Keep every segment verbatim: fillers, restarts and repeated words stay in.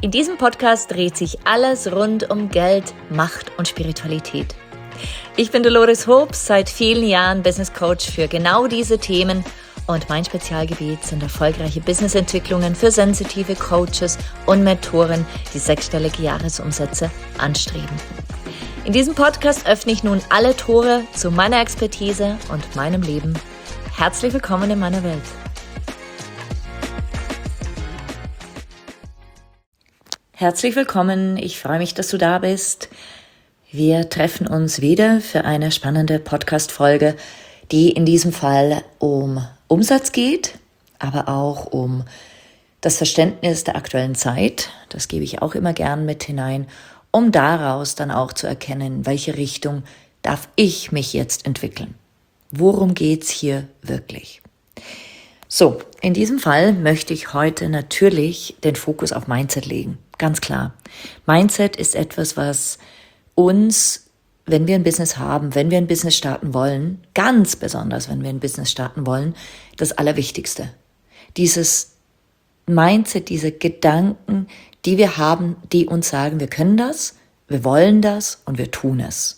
In diesem Podcast dreht sich alles rund um Geld, Macht und Spiritualität. Ich bin Dolores Hobbs, seit vielen Jahren Business Coach für genau diese Themen und mein Spezialgebiet sind erfolgreiche Businessentwicklungen für sensitive Coaches und Mentoren, die sechsstellige Jahresumsätze anstreben. In diesem Podcast öffne ich nun alle Tore zu meiner Expertise und meinem Leben. Herzlich willkommen in meiner Welt. Herzlich willkommen, ich freue mich, dass du da bist. Wir treffen uns wieder für eine spannende Podcast-Folge, die in diesem Fall um Umsatz geht, aber auch um das Verständnis der aktuellen Zeit. Das gebe ich auch immer gern mit hinein, um daraus dann auch zu erkennen, in welche Richtung darf ich mich jetzt entwickeln. Worum geht's hier wirklich? So, in diesem Fall möchte ich heute natürlich den Fokus auf Mindset legen. Ganz klar. Mindset ist etwas, was uns, wenn wir ein Business haben, wenn wir ein Business starten wollen, ganz besonders, wenn wir ein Business starten wollen, das Allerwichtigste. Dieses Mindset, diese Gedanken, die wir haben, die uns sagen, wir können das, wir wollen das und wir tun es.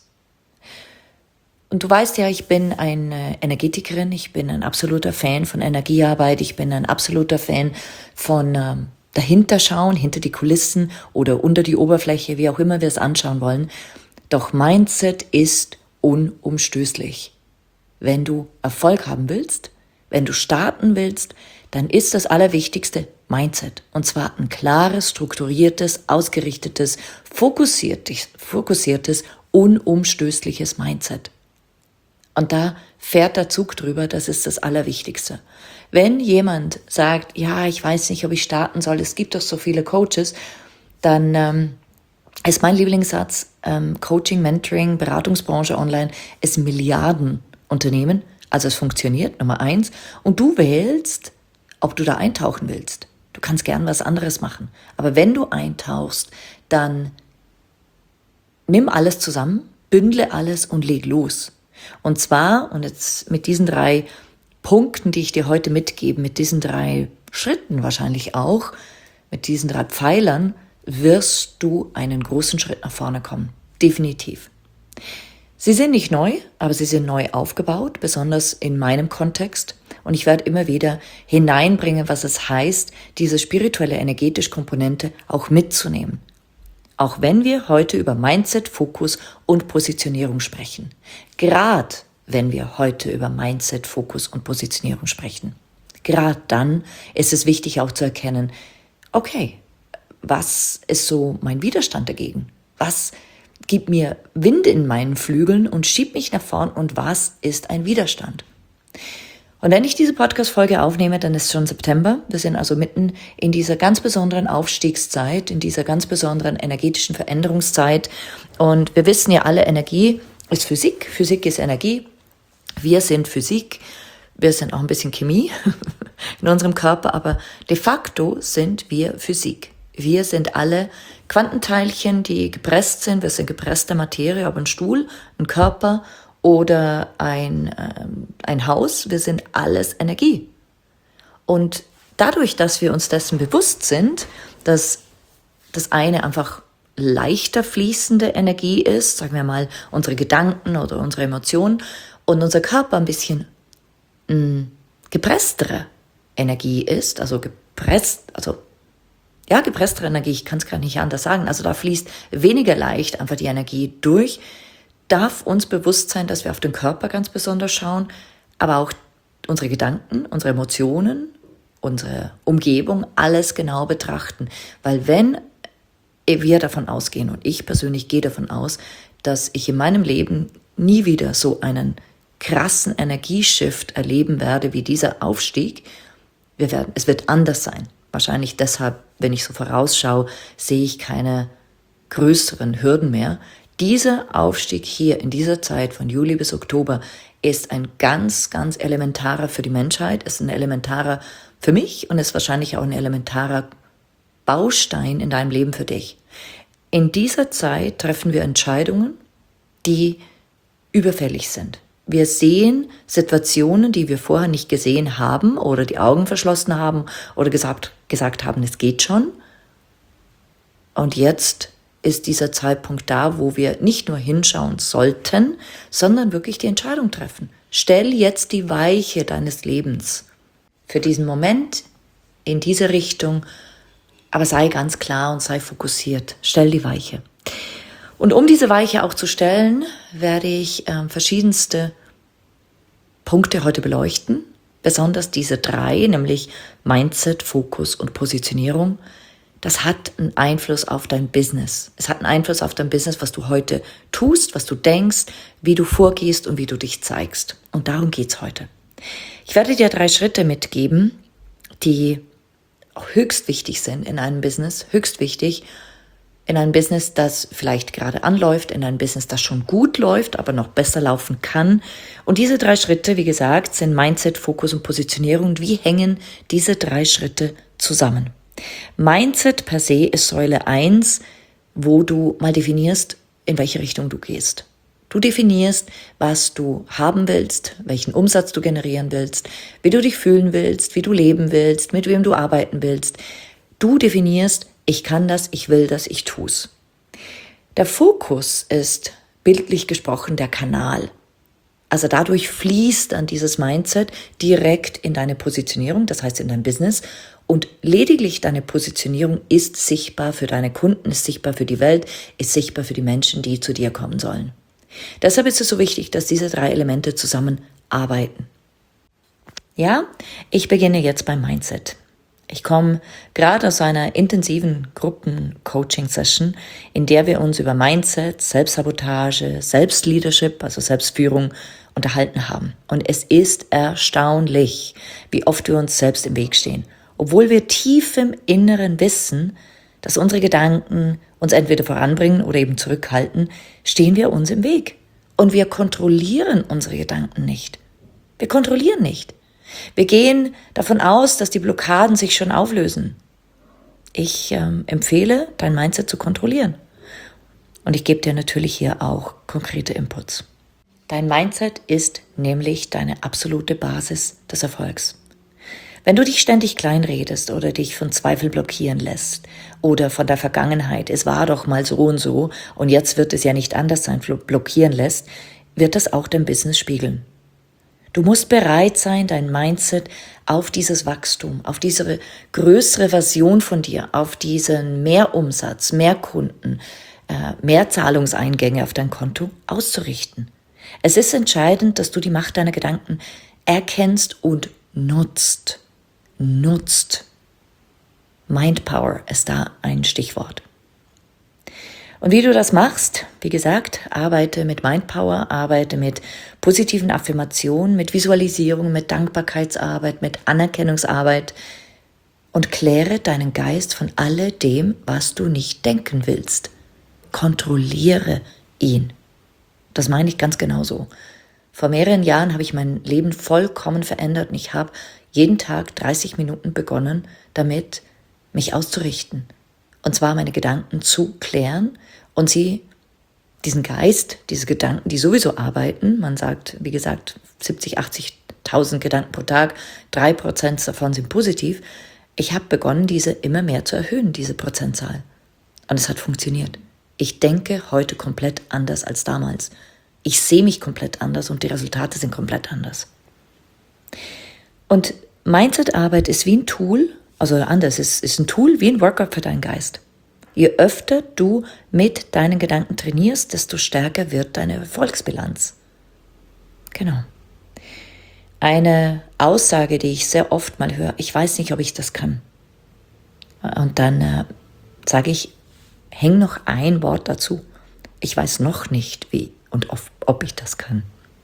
Und du weißt ja, ich bin eine Energetikerin, ich bin ein absoluter Fan von Energiearbeit, ich bin ein absoluter Fan von ähm, dahinter schauen, hinter die Kulissen oder unter die Oberfläche, wie auch immer wir es anschauen wollen. Doch Mindset ist unumstößlich. Wenn du Erfolg haben willst, wenn du starten willst, dann ist das Allerwichtigste Mindset. Und zwar ein klares, strukturiertes, ausgerichtetes, fokussiertes, fokussiertes, unumstößliches Mindset. Und da fährt der Zug drüber, das ist das Allerwichtigste. Wenn jemand sagt, ja, ich weiß nicht, ob ich starten soll, es gibt doch so viele Coaches, dann ähm, ist mein Lieblingssatz, ähm, Coaching, Mentoring, Beratungsbranche online ist ein Milliardenunternehmen, also es funktioniert, Nummer eins. Und du wählst, ob du da eintauchen willst. Du kannst gern was anderes machen. Aber wenn du eintauchst, dann nimm alles zusammen, bündle alles und leg los. Und zwar, und jetzt mit diesen drei Punkten, die ich dir heute mitgebe, mit diesen drei Schritten wahrscheinlich auch, mit diesen drei Pfeilern, wirst du einen großen Schritt nach vorne kommen. Definitiv. Sie sind nicht neu, aber sie sind neu aufgebaut, besonders in meinem Kontext. Und ich werde immer wieder hineinbringen, was es heißt, diese spirituelle, energetische Komponente auch mitzunehmen. Auch wenn wir heute über Mindset, Fokus und Positionierung sprechen. Gerade wenn wir heute über Mindset, Fokus und Positionierung sprechen. Gerade dann ist es wichtig auch zu erkennen, okay, was ist so mein Widerstand dagegen? Was gibt mir Wind in meinen Flügeln und schiebt mich nach vorn und was ist ein Widerstand? Und wenn ich diese Podcast-Folge aufnehme, dann ist schon September. Wir sind also mitten in dieser ganz besonderen Aufstiegszeit, in dieser ganz besonderen energetischen Veränderungszeit. Und wir wissen ja alle, Energie ist Physik, Physik ist Energie. Wir sind Physik, wir sind auch ein bisschen Chemie in unserem Körper, aber de facto sind wir Physik. Wir sind alle Quantenteilchen, die gepresst sind. Wir sind gepresste Materie, ob ein Stuhl, ein Körper oder ein, ähm, ein Haus, wir sind alles Energie. Und dadurch, dass wir uns dessen bewusst sind, dass das eine einfach leichter fließende Energie ist, sagen wir mal unsere Gedanken oder unsere Emotionen, und unser Körper ein bisschen mh, gepresstere Energie ist, also gepresst, also ja, gepresstere Energie, ich kann es gar nicht anders sagen, also da fließt weniger leicht einfach die Energie durch, darf uns bewusst sein, dass wir auf den Körper ganz besonders schauen, aber auch unsere Gedanken, unsere Emotionen, unsere Umgebung, alles genau betrachten. Weil wenn wir davon ausgehen, und ich persönlich gehe davon aus, dass ich in meinem Leben nie wieder so einen krassen Energieshift erleben werde wie dieser Aufstieg, wir werden, es wird anders sein. Wahrscheinlich deshalb, wenn ich so vorausschaue, sehe ich keine größeren Hürden mehr. Dieser Aufstieg hier in dieser Zeit von Juli bis Oktober ist ein ganz, ganz elementarer für die Menschheit, ist ein elementarer für mich und ist wahrscheinlich auch ein elementarer Baustein in deinem Leben für dich. In dieser Zeit treffen wir Entscheidungen, die überfällig sind. Wir sehen Situationen, die wir vorher nicht gesehen haben oder die Augen verschlossen haben oder gesagt, gesagt haben, es geht schon. Und jetzt ist dieser Zeitpunkt da, wo wir nicht nur hinschauen sollten, sondern wirklich die Entscheidung treffen. Stell jetzt die Weiche deines Lebens für diesen Moment in diese Richtung, aber sei ganz klar und sei fokussiert. Stell die Weiche. Und um diese Weiche auch zu stellen, werde ich äh, verschiedenste Punkte heute beleuchten, besonders diese drei, nämlich Mindset, Fokus und Positionierung. Das hat einen Einfluss auf dein Business. Es hat einen Einfluss auf dein Business, was du heute tust, was du denkst, wie du vorgehst und wie du dich zeigst. Und darum geht's heute. Ich werde dir drei Schritte mitgeben, die auch höchst wichtig sind in einem Business, höchst wichtig in einem Business, das vielleicht gerade anläuft, in einem Business, das schon gut läuft, aber noch besser laufen kann. Und diese drei Schritte, wie gesagt, sind Mindset, Fokus und Positionierung. Und wie hängen diese drei Schritte zusammen? Mindset per se ist Säule eins, wo du mal definierst, in welche Richtung du gehst. Du definierst, was du haben willst, welchen Umsatz du generieren willst, wie du dich fühlen willst, wie du leben willst, mit wem du arbeiten willst. Du definierst, ich kann das, ich will das, ich tu's. Der Fokus ist, bildlich gesprochen, der Kanal. Also dadurch fließt dann dieses Mindset direkt in deine Positionierung, das heißt in dein Business. Und lediglich deine Positionierung ist sichtbar für deine Kunden, ist sichtbar für die Welt, ist sichtbar für die Menschen, die zu dir kommen sollen. Deshalb ist es so wichtig, dass diese drei Elemente zusammenarbeiten. Ja, ich beginne jetzt beim Mindset. Ich komme gerade aus einer intensiven Gruppen-Coaching-Session, in der wir uns über Mindset, Selbstsabotage, Selbstleadership, also Selbstführung, unterhalten haben. Und es ist erstaunlich, wie oft wir uns selbst im Weg stehen. Obwohl wir tief im Inneren wissen, dass unsere Gedanken uns entweder voranbringen oder eben zurückhalten, stehen wir uns im Weg. Und wir kontrollieren unsere Gedanken nicht. Wir kontrollieren nicht. Wir gehen davon aus, dass die Blockaden sich schon auflösen. Ich ähm, empfehle, dein Mindset zu kontrollieren. Und ich gebe dir natürlich hier auch konkrete Inputs. Dein Mindset ist nämlich deine absolute Basis des Erfolgs. Wenn du dich ständig kleinredest oder dich von Zweifel blockieren lässt oder von der Vergangenheit, es war doch mal so und so und jetzt wird es ja nicht anders sein, blockieren lässt, wird das auch dein Business spiegeln. Du musst bereit sein, dein Mindset auf dieses Wachstum, auf diese größere Version von dir, auf diesen Mehrumsatz, mehr Kunden, mehr Zahlungseingänge auf dein Konto auszurichten. Es ist entscheidend, dass du die Macht deiner Gedanken erkennst und nutzt. Nutzt. Mindpower ist da ein Stichwort. Und wie du das machst, wie gesagt, arbeite mit Mindpower, arbeite mit positiven Affirmationen, mit Visualisierung, mit Dankbarkeitsarbeit, mit Anerkennungsarbeit und kläre deinen Geist von alledem, was du nicht denken willst. Kontrolliere ihn. Das meine ich ganz genauso. Vor mehreren Jahren habe ich mein Leben vollkommen verändert und ich habe jeden Tag dreißig Minuten begonnen, damit mich auszurichten. Und zwar meine Gedanken zu klären und sie, diesen Geist, diese Gedanken, die sowieso arbeiten, man sagt, wie gesagt, siebzig, achtzigtausend Gedanken pro Tag, drei Prozent davon sind positiv. Ich habe begonnen, diese immer mehr zu erhöhen, diese Prozentzahl. Und es hat funktioniert. Ich denke heute komplett anders als damals. Ich sehe mich komplett anders und die Resultate sind komplett anders. Und Mindset-Arbeit ist wie ein Tool, also anders, es ist ein Tool wie ein Workout für deinen Geist. Je öfter du mit deinen Gedanken trainierst, desto stärker wird deine Erfolgsbilanz. Genau. Eine Aussage, die ich sehr oft mal höre, ich weiß nicht, ob ich das kann. Und dann äh, sage ich, häng noch ein Wort dazu. Ich weiß noch nicht, wie und ob, ob ich das kann.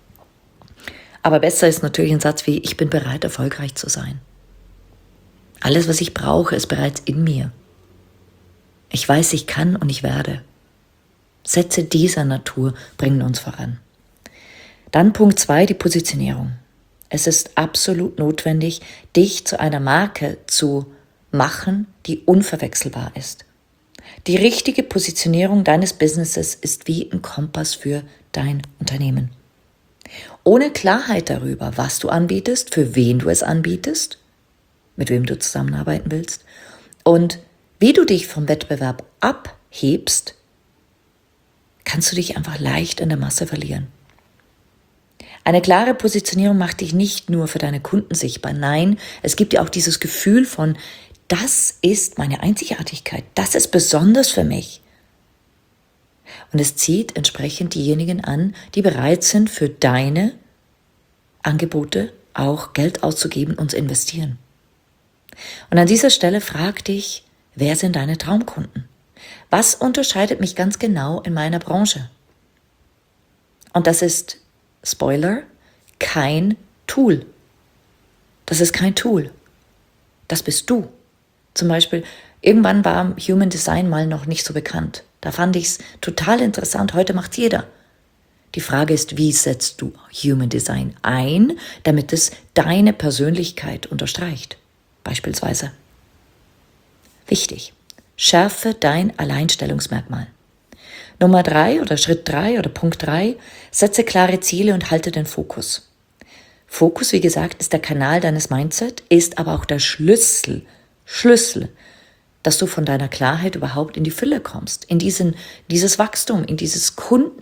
Aber besser ist natürlich ein Satz wie, ich bin bereit, erfolgreich zu sein. Alles, was ich brauche, ist bereits in mir. Ich weiß, ich kann und ich werde. Sätze dieser Natur bringen uns voran. Dann Punkt zwei, die Positionierung. Es ist absolut notwendig, dich zu einer Marke zu machen, die unverwechselbar ist. Die richtige Positionierung deines Businesses ist wie ein Kompass für dein Unternehmen. Ohne Klarheit darüber, was du anbietest, für wen du es anbietest, mit wem du zusammenarbeiten willst und wie du dich vom Wettbewerb abhebst, kannst du dich einfach leicht in der Masse verlieren. Eine klare Positionierung macht dich nicht nur für deine Kunden sichtbar. Nein, es gibt dir auch dieses Gefühl von, das ist meine Einzigartigkeit, das ist besonders für mich. Und es zieht entsprechend diejenigen an, die bereit sind, für deine Angebote auch Geld auszugeben und zu investieren. Und an dieser Stelle frag dich, wer sind deine Traumkunden? Was unterscheidet mich ganz genau in meiner Branche? Und das ist, Spoiler, kein Tool. Das ist kein Tool. Das bist du. Zum Beispiel, irgendwann war Human Design mal noch nicht so bekannt. Da fand ich es total interessant. Heute macht jeder. Die Frage ist, wie setzt du Human Design ein, damit es deine Persönlichkeit unterstreicht? Beispielsweise. Wichtig. Schärfe dein Alleinstellungsmerkmal. Nummer drei oder Schritt drei oder Punkt drei, setze klare Ziele und halte den Fokus. Fokus, wie gesagt, ist der Kanal deines Mindset, ist aber auch der Schlüssel, Schlüssel, dass du von deiner Klarheit überhaupt in die Fülle kommst, in diesen, dieses Wachstum, in dieses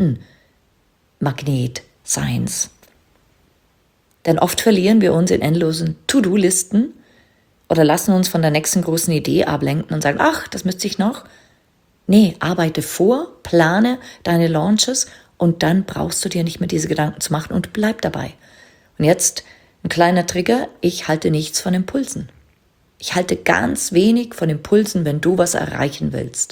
Kundenmagnet-Seins. Denn oft verlieren wir uns in endlosen To-Do-Listen oder lassen uns von der nächsten großen Idee ablenken und sagen, ach, das müsste ich noch. Nee, arbeite vor, plane deine Launches und dann brauchst du dir nicht mehr diese Gedanken zu machen und bleib dabei. Und jetzt ein kleiner Trigger, ich halte nichts von Impulsen. Ich halte ganz wenig von Impulsen, wenn du was erreichen willst.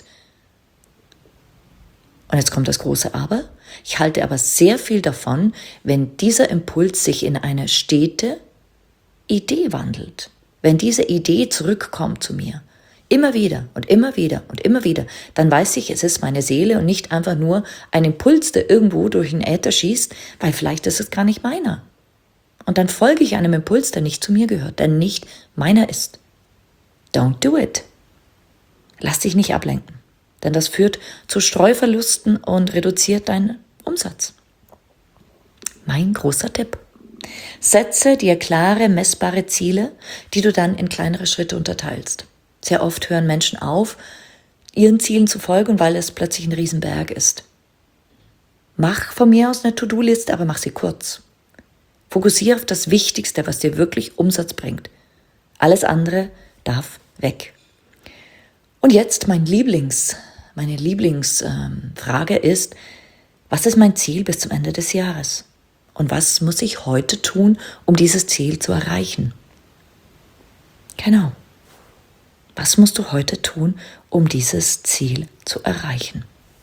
Und jetzt kommt das große Aber. Ich halte aber sehr viel davon, wenn dieser Impuls sich in eine stete Idee wandelt. Wenn diese Idee zurückkommt zu mir, immer wieder und immer wieder und immer wieder, dann weiß ich, es ist meine Seele und nicht einfach nur ein Impuls, der irgendwo durch den Äther schießt, weil vielleicht ist es gar nicht meiner. Und dann folge ich einem Impuls, der nicht zu mir gehört, der nicht meiner ist. Don't do it. Lass dich nicht ablenken, denn das führt zu Streuverlusten und reduziert deinen Umsatz. Mein großer Tipp. Setze dir klare, messbare Ziele, die du dann in kleinere Schritte unterteilst. Sehr oft hören Menschen auf, ihren Zielen zu folgen, weil es plötzlich ein Riesenberg ist. Mach von mir aus eine To-Do-Liste, aber mach sie kurz. Fokussiere auf das Wichtigste, was dir wirklich Umsatz bringt. Alles andere darf weg. Und jetzt mein Lieblings, meine Lieblingsfrage ähm, ist, was ist mein Ziel bis zum Ende des Jahres? Und was muss ich heute tun, um dieses Ziel zu erreichen? Genau. Was musst du heute tun, um dieses Ziel zu erreichen?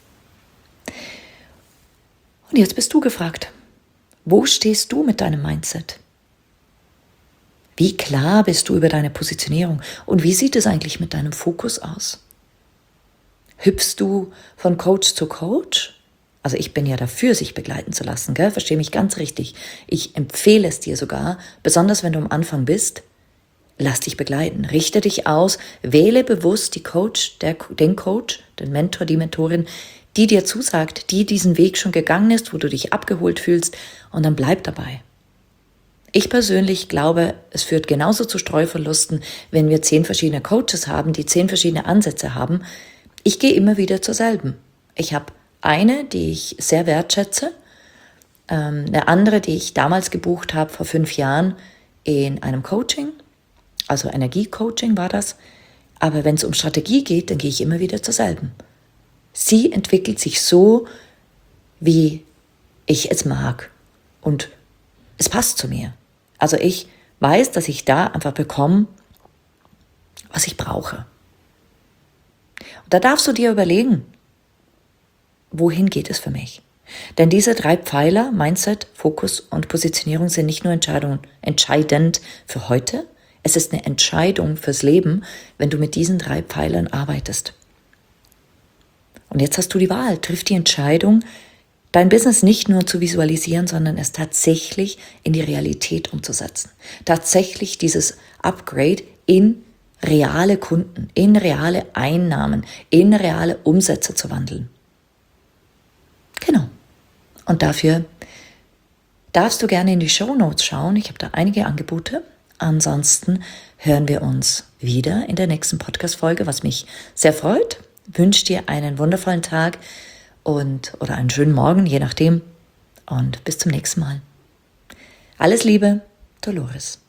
Und jetzt bist du gefragt. Wo stehst du mit deinem Mindset? Wie klar bist du über deine Positionierung? Und wie sieht es eigentlich mit deinem Fokus aus? Hüpfst du von Coach zu Coach? Also ich bin ja dafür, sich begleiten zu lassen, gell? Verstehe mich ganz richtig. Ich empfehle es dir sogar, besonders wenn du am Anfang bist, lass dich begleiten, richte dich aus, wähle bewusst die Coach, der, den Coach, den Mentor, die Mentorin, die dir zusagt, die diesen Weg schon gegangen ist, wo du dich abgeholt fühlst und dann bleib dabei. Ich persönlich glaube, es führt genauso zu Streuverlusten, wenn wir zehn verschiedene Coaches haben, die zehn verschiedene Ansätze haben. Ich gehe immer wieder zur selben. Ich habe eine, die ich sehr wertschätze, ähm, eine andere, die ich damals gebucht habe, vor fünf Jahren in einem Coaching, also Energiecoaching war das. Aber wenn es um Strategie geht, dann gehe ich immer wieder zur selben. Sie entwickelt sich so, wie ich es mag und es passt zu mir. Also ich weiß, dass ich da einfach bekomme, was ich brauche. Und da darfst du dir überlegen, wohin geht es für mich? Denn diese drei Pfeiler, Mindset, Fokus und Positionierung, sind nicht nur Entscheidungen, entscheidend für heute, es ist eine Entscheidung fürs Leben, wenn du mit diesen drei Pfeilern arbeitest. Und jetzt hast du die Wahl, triff die Entscheidung, dein Business nicht nur zu visualisieren, sondern es tatsächlich in die Realität umzusetzen. Tatsächlich dieses Upgrade in reale Kunden, in reale Einnahmen, in reale Umsätze zu wandeln. Genau. Und dafür darfst du gerne in die Shownotes schauen. Ich habe da einige Angebote. Ansonsten hören wir uns wieder in der nächsten Podcast-Folge, was mich sehr freut. Wünsche dir einen wundervollen Tag und oder einen schönen Morgen, je nachdem. Und bis zum nächsten Mal. Alles Liebe, Dolores.